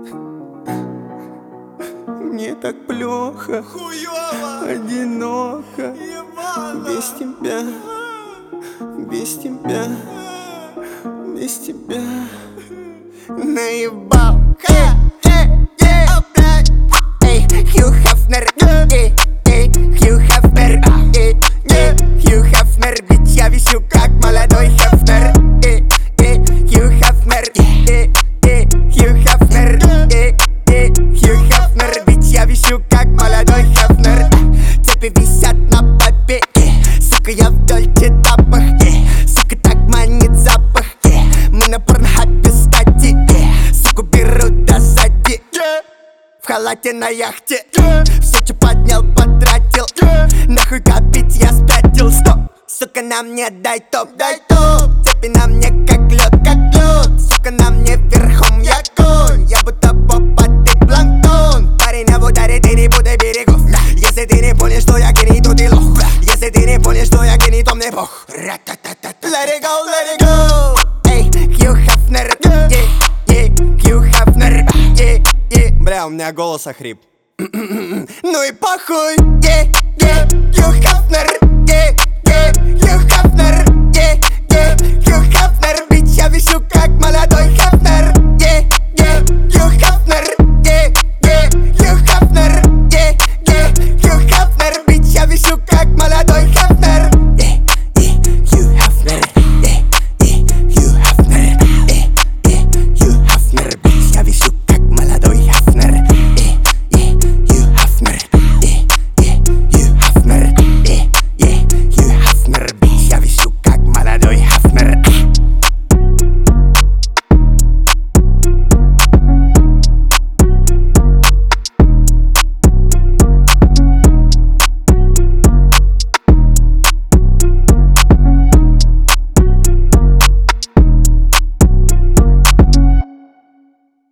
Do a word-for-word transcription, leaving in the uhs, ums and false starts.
Мне так плохо, хуёво, одиноко, ебано, без тебя, без тебя, без тебя. Наебал, эй, эй, эй, опять. Эй, Хью Хафнер, эй, эй, Хью Хафнер, эй, эй, Хью Хафнер, ведь я вещу как молодой Хафнер. Эй, эй, Хью Хафнер, эй, эй, Хью Хафнер, эй, эй, Хью Хафнер, ведь я вещу как молодой Хафнер. Цепи висят на попе, сука, я в дольче тапах, сука, так манит запах. Мы на порнхабе стати, суку берут до сзади. В халате на яхте, все, что поднял, потратил. Нахуй копить, я спятил. Стоп, сука, на мне дай топ, дай топ. Цепи на мне как лед, как лед. Сука, на мне верхом я конь. Я будто попа, ты планктон. Парень на ударе, ты не буду берегов. Если ты не понял, что я гений, то ты лох. Если ты не понял, что я гений, то мне бог. Let it go, let it go. Эй, Хью Хафнер, ей, ей, Хью Хафнер, ей, ей. Бля, у меня голос охрип. Ну и похуй, ей, ей, Хью Хафнер, ей, ей, Хью Хафнер, ей, ей, Хью Хафнер, ведь я вещу как молодой Хафнер.